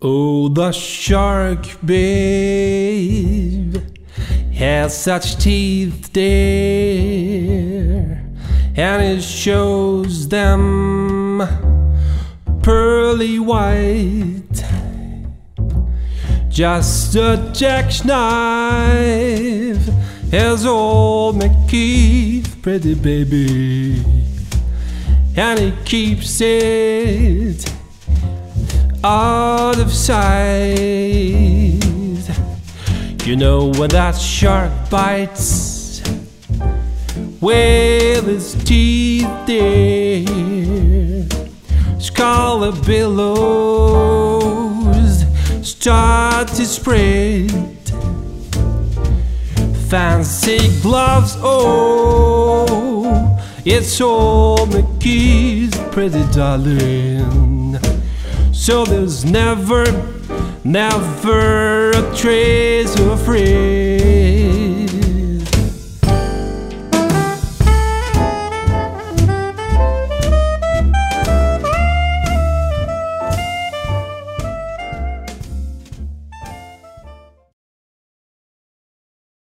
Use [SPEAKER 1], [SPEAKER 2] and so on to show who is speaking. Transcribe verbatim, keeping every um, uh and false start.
[SPEAKER 1] Oh, the shark, babe, has such teeth there, and it shows them pearly white. Just a jackknife has old McKeith, pretty baby, and he keeps it out of sight. You know when that shark bites with his teeth there, scarlet billows start to spread. Fancy gloves, oh, it's old McKeith's pretty darling. So there's never, never a trace of afraid.